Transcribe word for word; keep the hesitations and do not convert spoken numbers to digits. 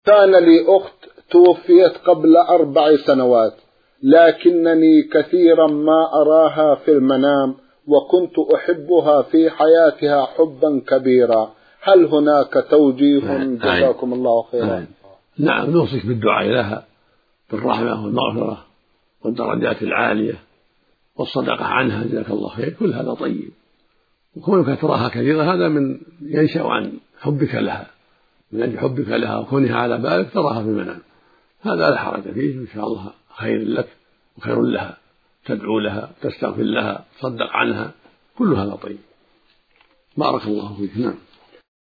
كان لي أخت توفيت قبل أربع سنوات، لكنني كثيرا ما أراها في المنام، وكنت أحبها في حياتها حبا كبيرا، هل هناك توجيه؟ جزاكم الله خيرا. نعم، نوصيك بالدعاء لها بالرحمة والمغفرة والدرجات العالية والصدقة عنها، جزاك الله خير، كل هذا طيب. وكونك تراها كثيرا هذا من ينشأ عن حبك لها، من أجل حبك لها وكونها على بالك تراها في المنام، هذا لا حرج فيه، إن شاء الله خير لك وخير لها، تدعو لها، تستغفر لها، تصدق عنها، كل هذا طيب. بارك الله فيك. نعم.